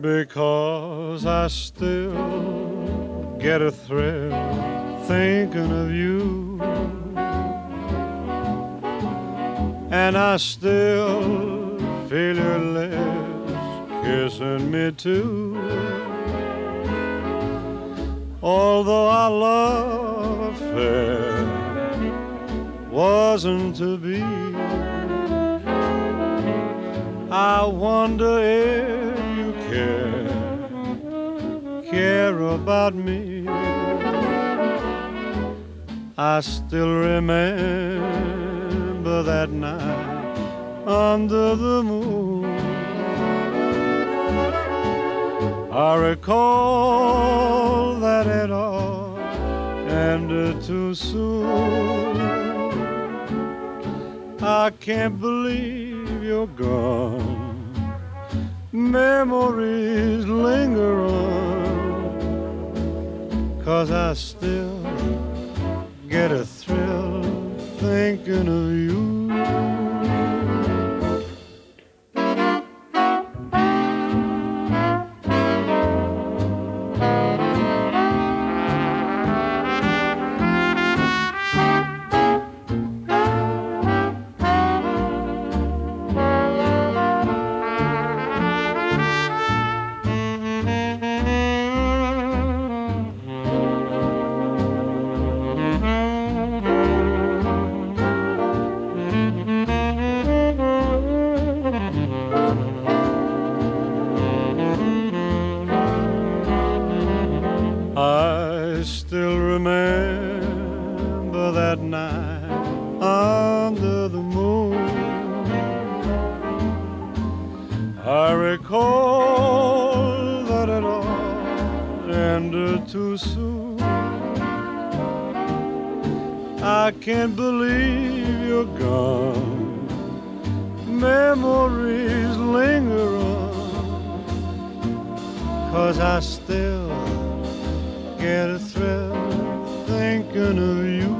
because I still get a thrill thinking of you, and I still feel your lips kissing me too. Although our love affair wasn't to be, I wonder if you care about me. I still remember that night under the moon. I recall that it all ended too soon. I can't believe you're gone. Memories linger on, 'cause I still get a thrill thinking of you. I still remember that night under the moon. I recall that it all ended too soon. I can't believe you're gone. Memories linger on, 'cause I still get a thrill thinking of you.